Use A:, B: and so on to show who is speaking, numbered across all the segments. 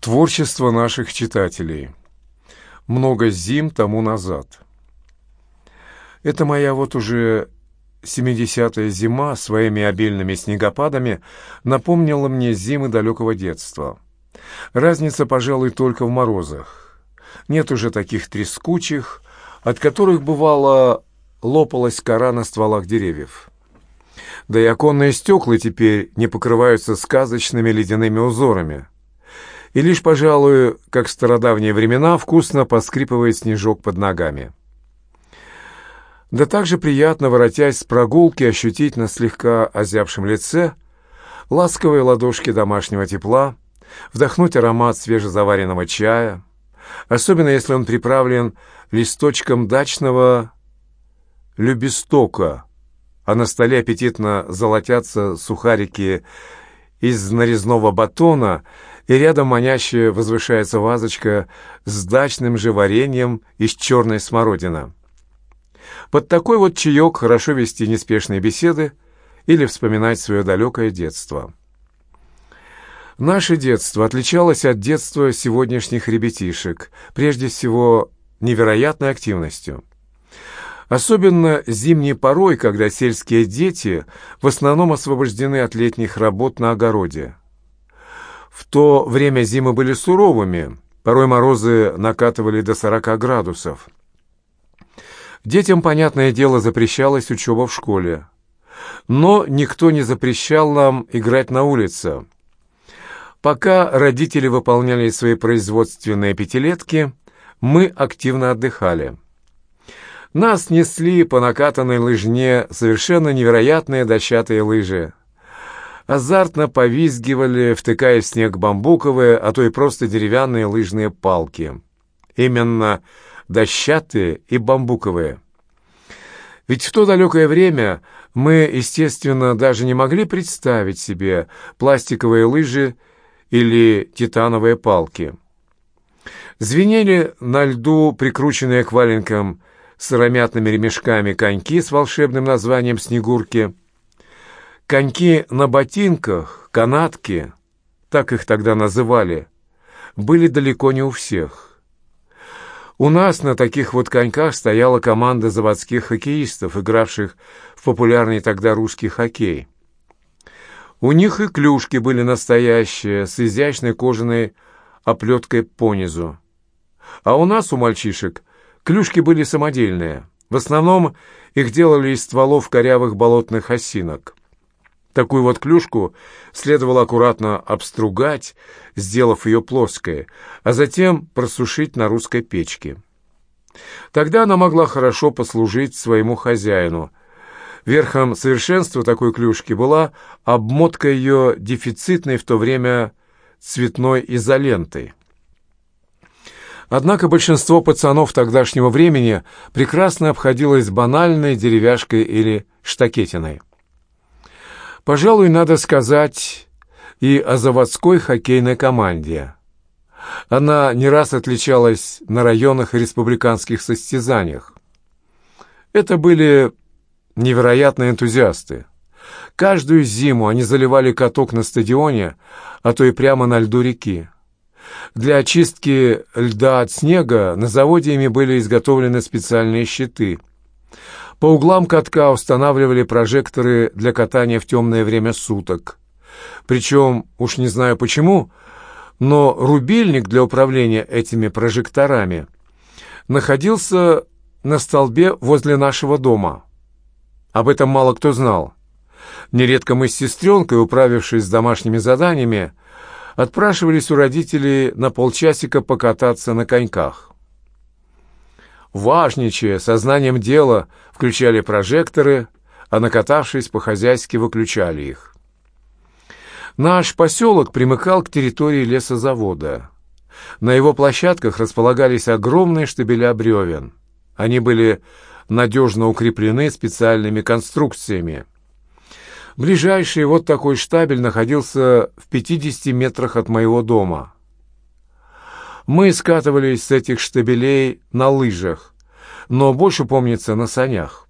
A: Творчество наших читателей. Много зим тому назад. Это моя вот уже 70-я зима своими обильными снегопадами напомнила мне зимы далекого детства. Разница, пожалуй, только в морозах. Нет уже таких трескучих, от которых, бывало, лопалась кора на стволах деревьев. Да и оконные стекла теперь не покрываются сказочными ледяными узорами. И лишь, пожалуй, как в стародавние времена, вкусно поскрипывает снежок под ногами. Да также приятно, воротясь с прогулки, ощутить на слегка озябшем лице ласковые ладошки домашнего тепла, вдохнуть аромат свежезаваренного чая, особенно если он приправлен листочком дачного любистока, а на столе аппетитно золотятся сухарики из нарезного батона, и рядом маняще возвышается вазочка с дачным же вареньем из черной смородины. Под такой вот чаек хорошо вести неспешные беседы или вспоминать свое далекое детство. Наше детство отличалось от детства сегодняшних ребятишек, прежде всего невероятной активностью. Особенно зимней порой, когда сельские дети в основном освобождены от летних работ на огороде. В то время зимы были суровыми, порой морозы накатывали до 40 градусов. Детям, понятное дело, запрещалась учеба в школе. Но никто не запрещал нам играть на улице. Пока родители выполняли свои производственные пятилетки, мы активно отдыхали. Нас несли по накатанной лыжне совершенно невероятные дощатые лыжи. Азартно повизгивали, втыкая в снег бамбуковые, а то и просто деревянные лыжные палки. Именно дощатые и бамбуковые. Ведь в то далекое время мы, естественно, даже не могли представить себе пластиковые лыжи или титановые палки. Звенели на льду прикрученные к валенкам сыромятными ремешками коньки с волшебным названием «Снегурки». Коньки на ботинках, канатки, так их тогда называли, были далеко не у всех. У нас на таких вот коньках стояла команда заводских хоккеистов, игравших в популярный тогда русский хоккей. У них и клюшки были настоящие, с изящной кожаной оплеткой понизу. А у нас, у мальчишек, клюшки были самодельные. В основном их делали из стволов корявых болотных осинок. Такую вот клюшку следовало аккуратно обстругать, сделав ее плоской, а затем просушить на русской печке. Тогда она могла хорошо послужить своему хозяину. Верхом совершенства такой клюшки была обмотка ее дефицитной в то время цветной изолентой. Однако большинство пацанов тогдашнего времени прекрасно обходилось банальной деревяшкой или штакетиной. Пожалуй, надо сказать и о заводской хоккейной команде. Она не раз отличалась на районных и республиканских состязаниях. Это были невероятные энтузиасты. Каждую зиму они заливали каток на стадионе, а то и прямо на льду реки. Для очистки льда от снега на заводе ими были изготовлены специальные щиты. По углам катка устанавливали прожекторы для катания в темное время суток. Причем, уж не знаю почему, но рубильник для управления этими прожекторами находился на столбе возле нашего дома. Об этом мало кто знал. Нередко мы с сестренкой, управившись с домашними заданиями, отпрашивались у родителей на полчасика покататься на коньках. Важничая, сознанием дела, включали прожекторы, а накатавшись, по-хозяйски выключали их. Наш поселок примыкал к территории лесозавода. На его площадках располагались огромные штабеля бревен. Они были надежно укреплены специальными конструкциями. Ближайший вот такой штабель находился в 50 метрах от моего дома. Мы скатывались с этих штабелей на лыжах, но больше, помнится, на санях.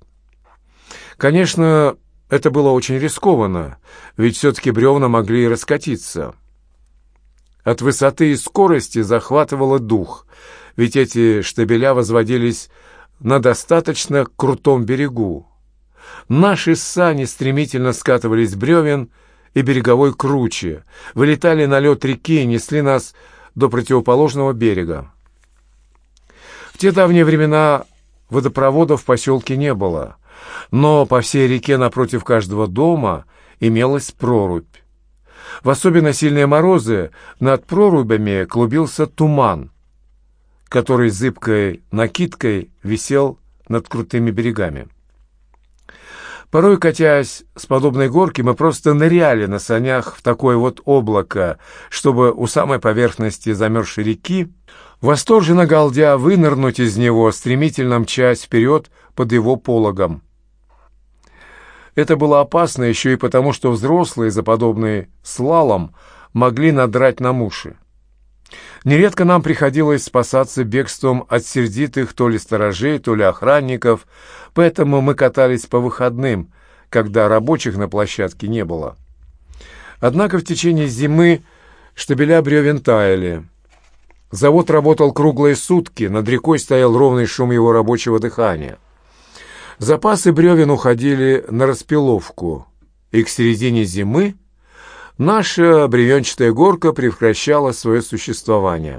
A: Конечно, это было очень рискованно, ведь все-таки бревна могли и раскатиться. От высоты и скорости захватывало дух, ведь эти штабеля возводились на достаточно крутом берегу. Наши сани стремительно скатывались с бревен и береговой круче, вылетали на лед реки и несли нас до противоположного берега. В те давние времена водопровода в поселке не было, но по всей реке напротив каждого дома имелась прорубь. В особенно сильные морозы над прорубями клубился туман, который зыбкой накидкой висел над крутыми берегами. Порой, катясь с подобной горки, мы просто ныряли на санях в такое вот облако, чтобы у самой поверхности замерзшей реки, восторженно галдя, вынырнуть из него, стремительно мчась вперед под его пологом. Это было опасно еще и потому, что взрослые за подобный слалом могли надрать нам уши. Нередко нам приходилось спасаться бегством от сердитых то ли сторожей, то ли охранников, поэтому мы катались по выходным, когда рабочих на площадке не было. Однако в течение зимы штабеля бревен таяли. Завод работал круглые сутки, над рекой стоял ровный шум его рабочего дыхания. Запасы бревен уходили на распиловку, и к середине зимы наша бревенчатая горка прекращала свое существование.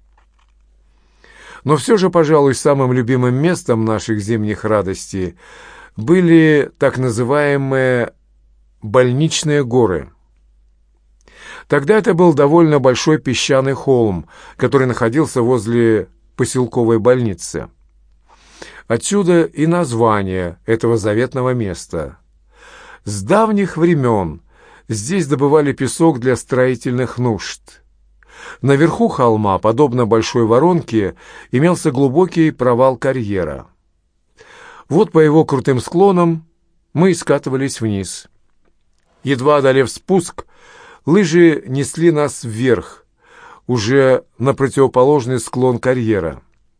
A: Но все же, пожалуй, самым любимым местом наших зимних радостей были так называемые больничные горы. Тогда это был довольно большой песчаный холм, который находился возле поселковой больницы. Отсюда и название этого заветного места. С давних времен здесь добывали песок для строительных нужд. Наверху холма, подобно большой воронке, имелся глубокий провал карьера. Вот по его крутым склонам мы скатывались вниз. Едва одолев спуск, лыжи несли нас вверх, уже на противоположный склон карьера.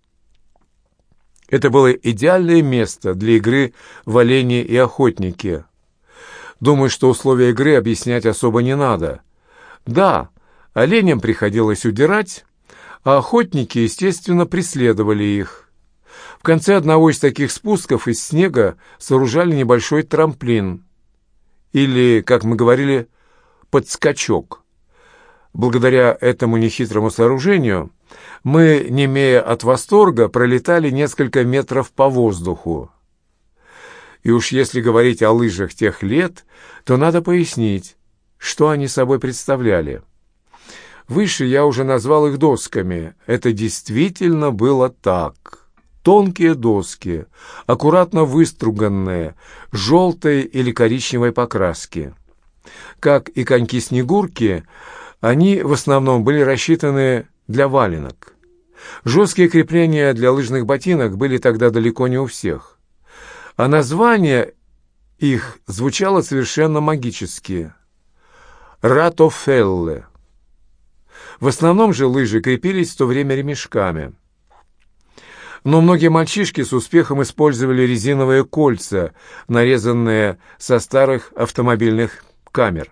A: Это было идеальное место для игры в оленей и охотники. Думаю, что условия игры объяснять особо не надо. Да, оленям приходилось удирать, а охотники, естественно, преследовали их. В конце одного из таких спусков из снега сооружали небольшой трамплин, или, как мы говорили, подскачок. Благодаря этому нехитрому сооружению мы, немея от восторга, пролетали несколько метров по воздуху. И уж если говорить о лыжах тех лет, то надо пояснить, что они собой представляли. Выше я уже назвал их досками. Это действительно было так. Тонкие доски, аккуратно выструганные, желтой или коричневой покраски. Как и коньки-снегурки, они в основном были рассчитаны для валенок. Жесткие крепления для лыжных ботинок были тогда далеко не у всех. А название их звучало совершенно магически. «Ратофелле». В основном же лыжи крепились в то время ремешками. Но многие мальчишки с успехом использовали резиновые кольца, нарезанные со старых автомобильных камер.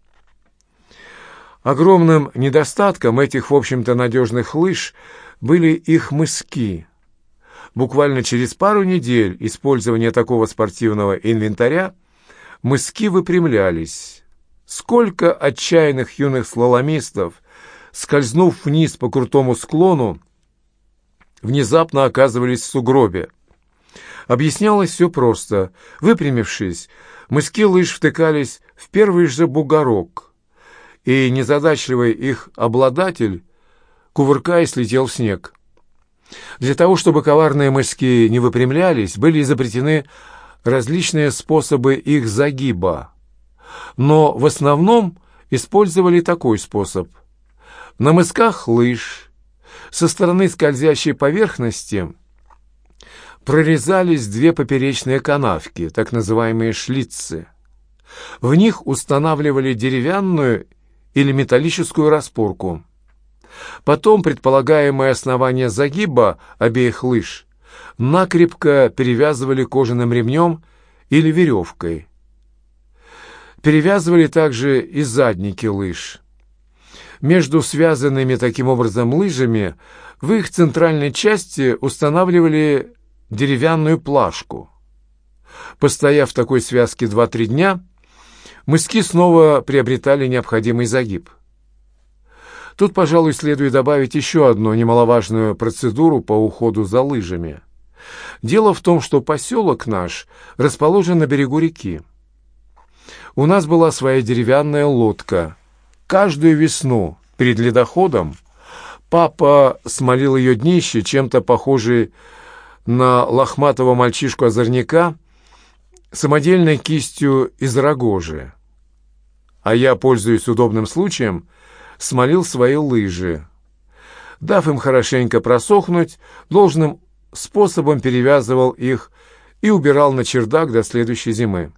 A: Огромным недостатком этих, в общем-то, надежных лыж были их мыски. Буквально через пару недель использования такого спортивного инвентаря мыски выпрямлялись. Сколько отчаянных юных слаломистов, скользнув вниз по крутому склону, внезапно оказывались в сугробе. Объяснялось все просто. Выпрямившись, мыски лыж втыкались в первый же бугорок, и незадачливый их обладатель, кувыркаясь, летел в снег. Для того, чтобы коварные мыски не выпрямлялись, были изобретены различные способы их загиба. Но в основном использовали такой способ. На мысках лыж со стороны скользящей поверхности прорезались две поперечные канавки, так называемые шлицы. В них устанавливали деревянную или металлическую распорку. Потом предполагаемое основание загиба обеих лыж накрепко перевязывали кожаным ремнем или веревкой. Перевязывали также и задники лыж. Между связанными таким образом лыжами в их центральной части устанавливали деревянную плашку. Постояв в такой связке 2-3 дня, мыски снова приобретали необходимый загиб. Тут, пожалуй, следует добавить еще одну немаловажную процедуру по уходу за лыжами. Дело в том, что поселок наш расположен на берегу реки. У нас была своя деревянная лодка. Каждую весну перед ледоходом папа смолил ее днище, чем-то похожий на лохматого мальчишку-озорняка, самодельной кистью из рогожи. А я, пользуясь удобным случаем, смолил свои лыжи. Дав им хорошенько просохнуть, должным способом перевязывал их и убирал на чердак до следующей зимы.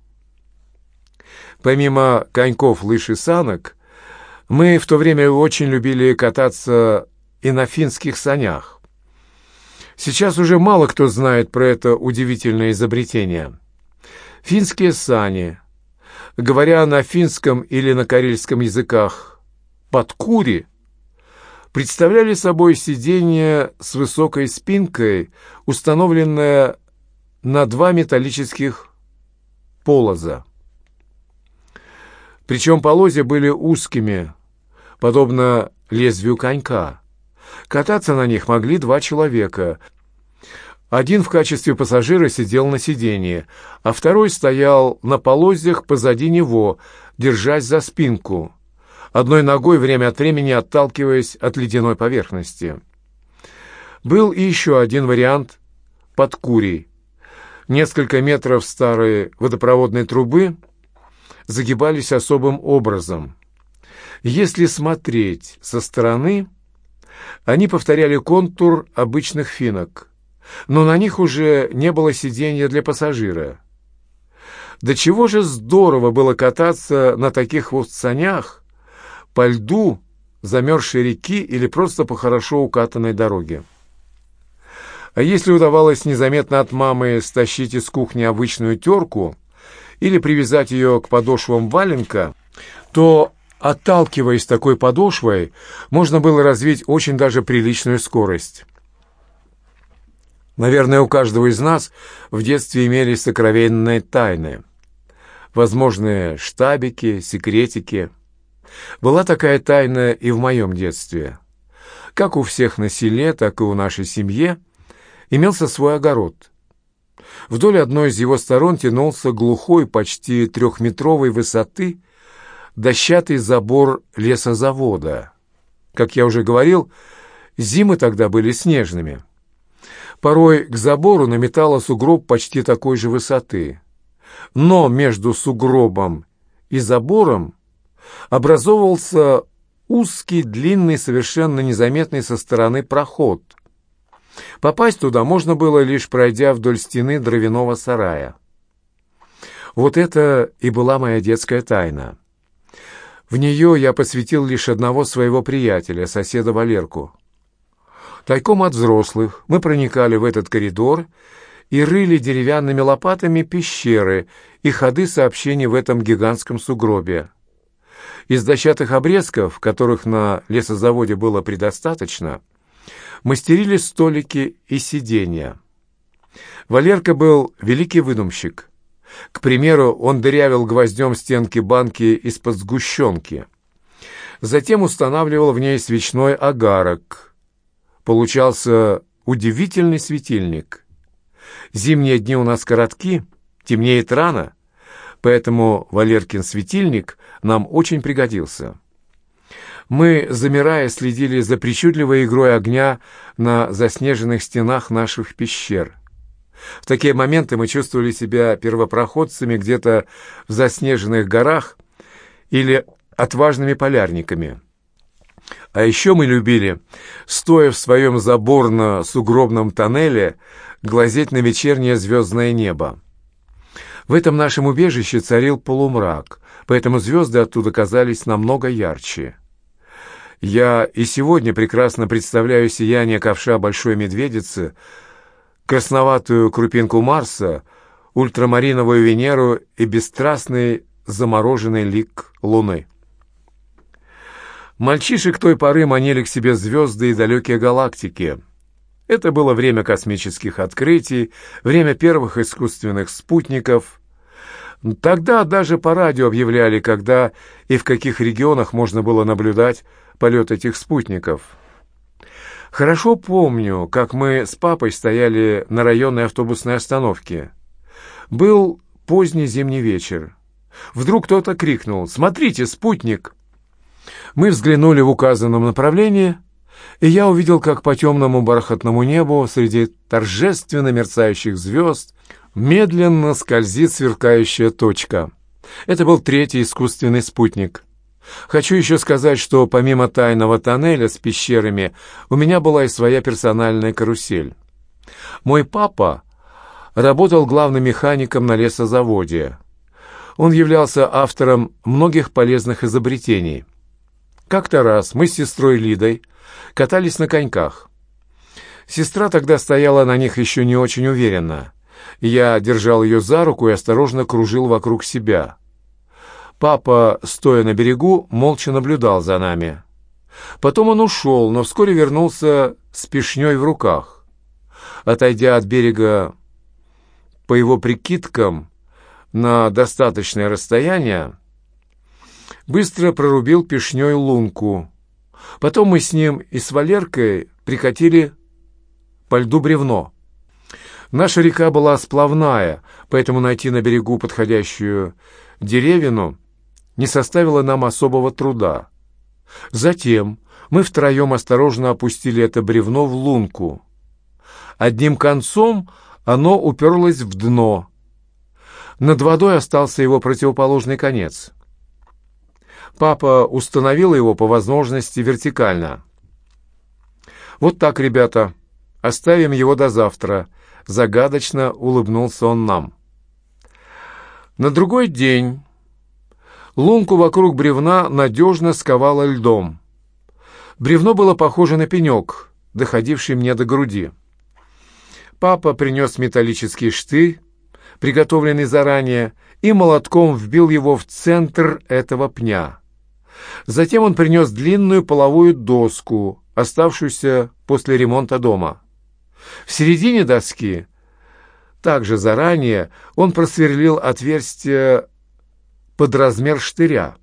A: Помимо коньков, лыж и санок, мы в то время очень любили кататься и на финских санях. Сейчас уже мало кто знает про это удивительное изобретение. Финские сани, говоря на финском или на карельском языках «подкури», представляли собой сиденье с высокой спинкой, установленное на 2 металлических полоза. Причем полозья были узкими, подобно лезвию конька. Кататься на них могли 2 человека. Один в качестве пассажира сидел на сиденье, а второй стоял на полозьях позади него, держась за спинку, одной ногой время от времени отталкиваясь от ледяной поверхности. Был и еще один вариант подкурий. Несколько метров старой водопроводной трубы загибались особым образом. Если смотреть со стороны, они повторяли контур обычных финок, но на них уже не было сиденья для пассажира. До чего же здорово было кататься на таких вот санях по льду замерзшей реки или просто по хорошо укатанной дороге. А если удавалось незаметно от мамы стащить из кухни обычную терку или привязать ее к подошвам валенка, то, отталкиваясь такой подошвой, можно было развить очень даже приличную скорость. Наверное, у каждого из нас в детстве имелись сокровенные тайны, возможные штабики, секретики. Была такая тайна и в моем детстве. Как у всех на селе, так и у нашей семьи имелся свой огород. Вдоль одной из его сторон тянулся глухой, почти 3-метровой высоты дощатый забор лесозавода. Как я уже говорил, зимы тогда были снежными. Порой к забору наметало сугроб почти такой же высоты. Но между сугробом и забором образовывался узкий, длинный, совершенно незаметный со стороны проход. Попасть туда можно было, лишь пройдя вдоль стены дровяного сарая. Вот это и была моя детская тайна. В нее я посвятил лишь одного своего приятеля, соседа Валерку. Тайком от взрослых мы проникали в этот коридор и рыли деревянными лопатами пещеры и ходы сообщений в этом гигантском сугробе. Из дощатых обрезков, которых на лесозаводе было предостаточно, мастерили столики и сиденья. Валерка был великий выдумщик. К примеру, он дырявил гвоздем стенки банки из-под сгущенки. Затем устанавливал в ней свечной огарок. Получался удивительный светильник. Зимние дни у нас коротки, темнеет рано, поэтому Валеркин светильник нам очень пригодился. Мы, замирая, следили за причудливой игрой огня на заснеженных стенах наших пещер. В такие моменты мы чувствовали себя первопроходцами где-то в заснеженных горах или отважными полярниками. А еще мы любили, стоя в своем заборно-сугробном тоннеле, глазеть на вечернее звездное небо. В этом нашем убежище царил полумрак, поэтому звезды оттуда казались намного ярче. Я и сегодня прекрасно представляю сияние ковша Большой Медведицы, красноватую крупинку Марса, ультрамариновую Венеру и бесстрастный замороженный лик Луны. Мальчишек той поры манили к себе звезды и далекие галактики. Это было время космических открытий, время первых искусственных спутников. Тогда даже по радио объявляли, когда и в каких регионах можно было наблюдать полет этих спутников. Хорошо помню, как мы с папой стояли на районной автобусной остановке. Был поздний зимний вечер. Вдруг кто-то крикнул: «Смотрите, спутник!» Мы взглянули в указанном направлении, и я увидел, как по темному бархатному небу среди торжественно мерцающих звезд медленно скользит сверкающая точка. Это был третий искусственный спутник. Хочу еще сказать, что помимо тайного тоннеля с пещерами у меня была и своя персональная карусель. Мой папа работал главным механиком на лесозаводе. Он являлся автором многих полезных изобретений. Как-то раз мы с сестрой Лидой катались на коньках. Сестра тогда стояла на них еще не очень уверенно. Я держал ее за руку и осторожно кружил вокруг себя. Папа, стоя на берегу, молча наблюдал за нами. Потом он ушел, но вскоре вернулся с пешней в руках. Отойдя от берега, по его прикидкам, на достаточное расстояние, быстро прорубил пешней лунку. Потом мы с ним и с Валеркой прикатили по льду бревно. Наша река была сплавная, поэтому найти на берегу подходящую деревину не составило нам особого труда. Затем мы втроем осторожно опустили это бревно в лунку. Одним концом оно уперлось в дно. Над водой остался его противоположный конец. Папа установил его по возможности вертикально. «Вот так, ребята, оставим его до завтра», — загадочно улыбнулся он нам. На другой день лунку вокруг бревна надежно сковало льдом. Бревно было похоже на пенек, доходивший мне до груди. Папа принес металлический штырь, приготовленный заранее, и молотком вбил его в центр этого пня. Затем он принес длинную половую доску, оставшуюся после ремонта дома. В середине доски, также заранее, он просверлил отверстие под размер штыря.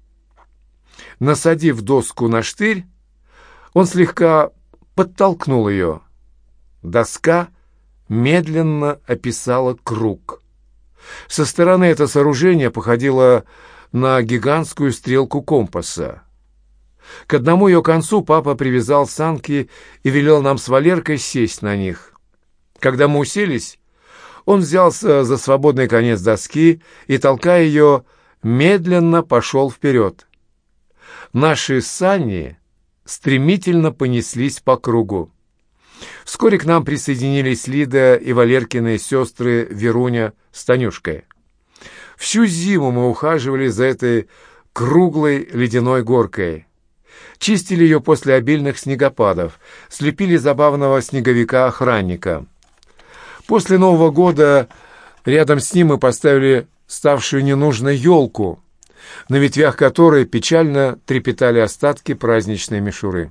A: Насадив доску на штырь, он слегка подтолкнул ее. Доска медленно описала круг. Со стороны это сооружение походило на гигантскую стрелку компаса. К одному ее концу папа привязал санки и велел нам с Валеркой сесть на них. Когда мы уселись, он взялся за свободный конец доски и, толкая ее, медленно пошел вперед. Наши сани стремительно понеслись по кругу. Вскоре к нам присоединились Лида и Валеркины сестры Веруня с Танюшкой. Всю зиму мы ухаживали за этой круглой ледяной горкой. Чистили ее после обильных снегопадов, слепили забавного снеговика-охранника. После Нового года рядом с ним мы поставили ставшую ненужной елку, на ветвях которой печально трепетали остатки праздничной мишуры.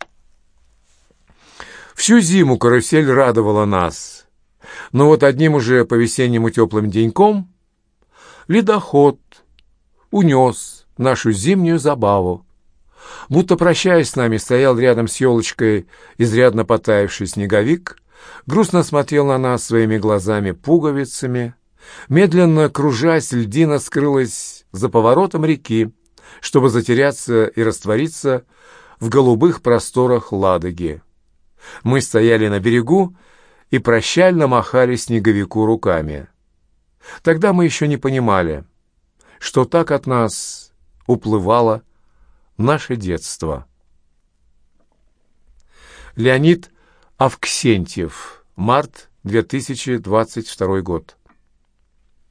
A: Всю зиму карусель радовала нас, но вот одним уже по-весеннему теплым деньком ледоход унес нашу зимнюю забаву. Будто прощаясь с нами, стоял рядом с елочкой изрядно потаявший снеговик, грустно смотрел на нас своими глазами-пуговицами. Медленно кружась, льдина скрылась за поворотом реки, чтобы затеряться и раствориться в голубых просторах Ладоги. Мы стояли на берегу и прощально махали снеговику руками. Тогда мы еще не понимали, что так от нас уплывало наше детство. Леонид Авксентьев. Март 2022 год.